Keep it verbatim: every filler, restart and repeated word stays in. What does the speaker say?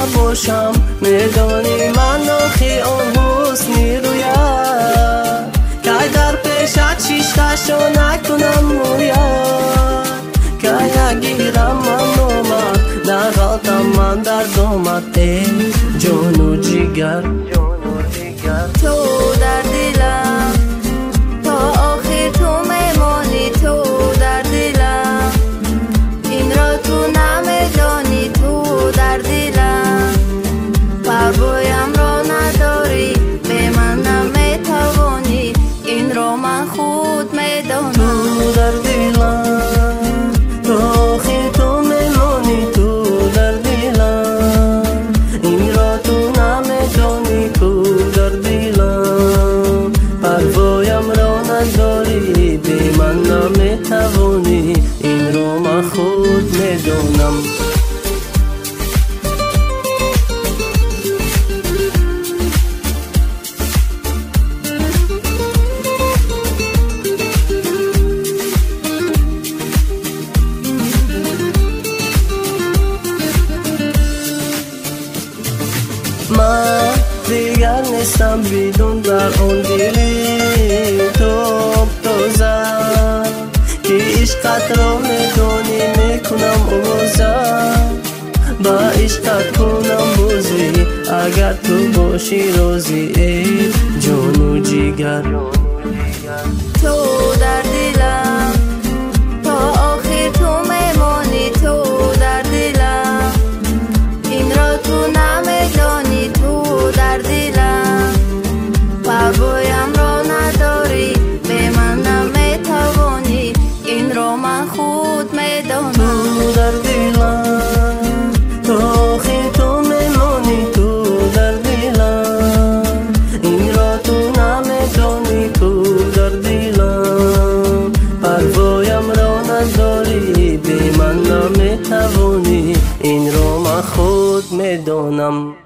نباشم، میدانی من آخی آن حسنی روید که در پیشت شیشتشو نکنم موید که یگیرم من اومد در غلطم من در دومت ای جون و جیگر تو در دلم تا آخر تو میمانی، تو در دلم این را تو نمیدانی، تو در دلم پروایم را نداری، به من نمیتوانی، این را من خود میدانم. تو در دلم تا آخر تو میمانی، تو در دلم این را تو نمیدانی، تو در دلم پروایم را نداری، به من نمیتوانی، این را من خود میدانم. من دیگر نیستم بدون در اون دلی تو دوزم که عشقت را میدونی میکنم اوزم، با عشقت کنم بازی اگر تو باشی روزی ای جون و جیگر. تو در دلم تا آخر تو میمانی، تو در دلم این را تو نمیدانی، تو در دلم پروایم را نداری، به من نمیتوانی، این را من خود میدانم. تو در دلم تا آخر تو میمانی، تو در دلم این را تو نمیدانی، تو در دلم پروایم را نداری، به من نمیتوانی، این را من خود میدانم.